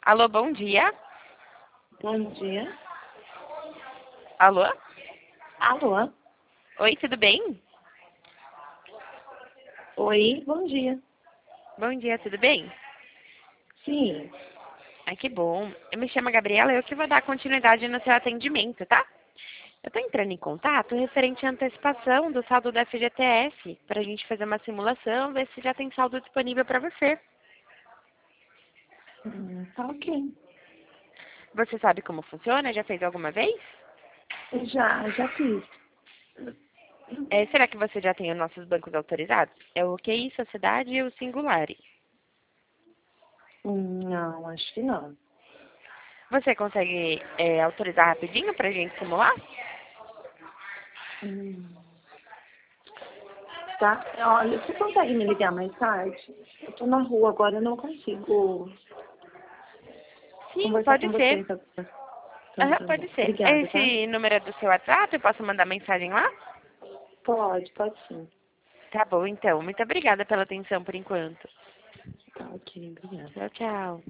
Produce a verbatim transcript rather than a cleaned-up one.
Alô, bom dia. Bom dia. Alô? Alô? Oi, tudo bem? Oi, bom dia. Bom dia, tudo bem? Sim. Ai, que bom. Eu me chamo Gabriela, eu que vou dar continuidade no seu atendimento, tá? Eu tô entrando em contato referente à antecipação do saldo da F G T S, para a gente fazer uma simulação, ver se já tem saldo disponível para você. Hum, tá ok. Você sabe como funciona? Já fez alguma vez? Já, já fiz. É, será que você já tem os nossos bancos autorizados? É o Q I, Sociedade e o Singulari. Hum, Não, acho que não. Você consegue é, autorizar rapidinho para a gente simular? Hum, Tá? Olha, você consegue me ligar mais tarde? Eu tô na rua agora, eu não consigo Sim, conversar pode com ser. você. Tá? Então Aham, tá bom. pode ser. Obrigada, tá? Esse número é do seu WhatsApp? Eu posso mandar mensagem lá? Pode, pode sim. Tá bom, então. Muito obrigada pela atenção por enquanto. Tá ok, obrigada. Tchau, tchau.